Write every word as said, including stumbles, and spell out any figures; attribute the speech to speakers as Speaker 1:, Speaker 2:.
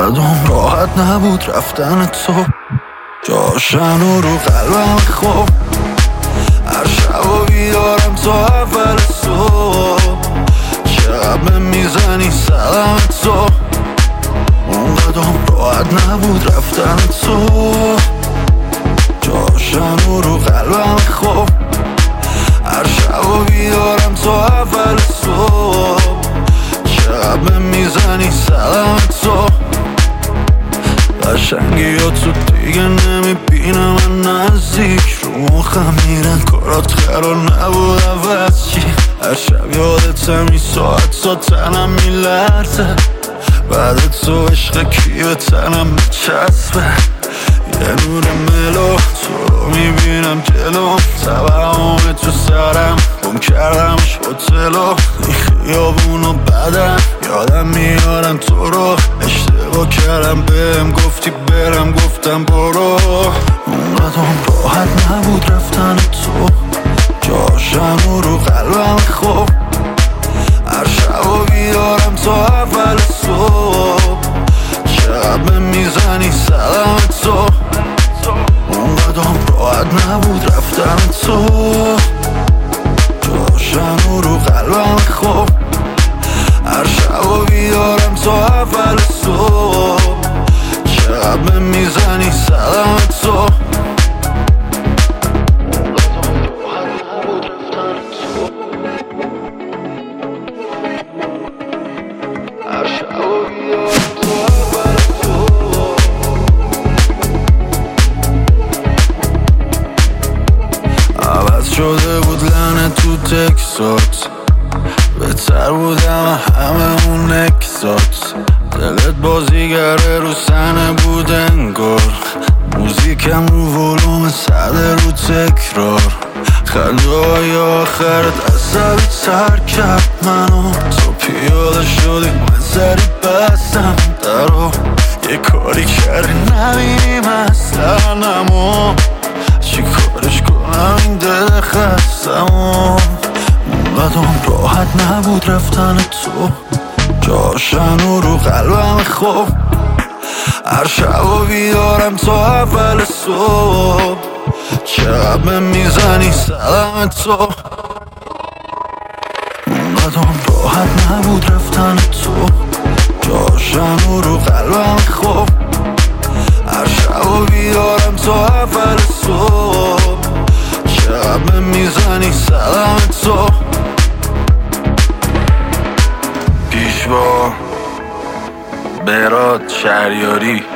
Speaker 1: اونقدرم راحت نبود رفتن تو، جاشن و رو قلبم خوب. هر شب و بیدارم تا اول صبح، چقدر میزنی سلام تو. اونقدرم راحت نبود رفتن تو، جاشن و رو قلبم خوب. هر شب و بیدارم تا اول صبح، چقدر میزنی سلام تو. قشنگی ها تو دیگه نمیبینم من نزدیک، رو مخم میرن کارات قرار نبود عوض چی. هر شب یادتم این ساعت تا تنم میلرزه، بعد تو عشق کی به تنم میچسبه. یه نور ملو تو رو میبینم جلوم، توهم تو سرم گم کردمش هتلو. این خیابون و بدن یادم میارن تو رو، اشتباه کردم بهم گفتی برم گفتم برو. اونقدرم راحت نبود رفتن تو، جاشن و رو قلبم خوب. هر شب و بیدارم تا اول صبح، چقدر میزنی سلام تو. اونقدرم راحت نبود رفتن تو، جاشن و رو قلبم خوب. هر شب و بیدارم تا اول صبح، چقدر میزنی سلام تو. عوض شده بود لعنت تو تکسات، بهتر بودم همه اون نکسات. دلت بازیگره رو صحنه بود انگار، موزیکم رو ولوم صده رو تکرار. خنده های آخرت عصبی تر کرد منو، تو پیاده شدی من سری بستم درو. یه کاری کردی نبینیم اصلا نمو، چی کارش کنم این دل خستمو. اونقدرم راحت نبود رفتن تو، جاشن و رو قلبم خوب. هر شب و بیدارم تا اول صبح، چقدر میزنی سلام تو. اونقدرم راحت نبود رفتن تو، جاشن و رو قلبم خوب. هر شب و بیدارم تا اول صبح، چقدر میزنی سلام تو. پیشوا برات شهریاری.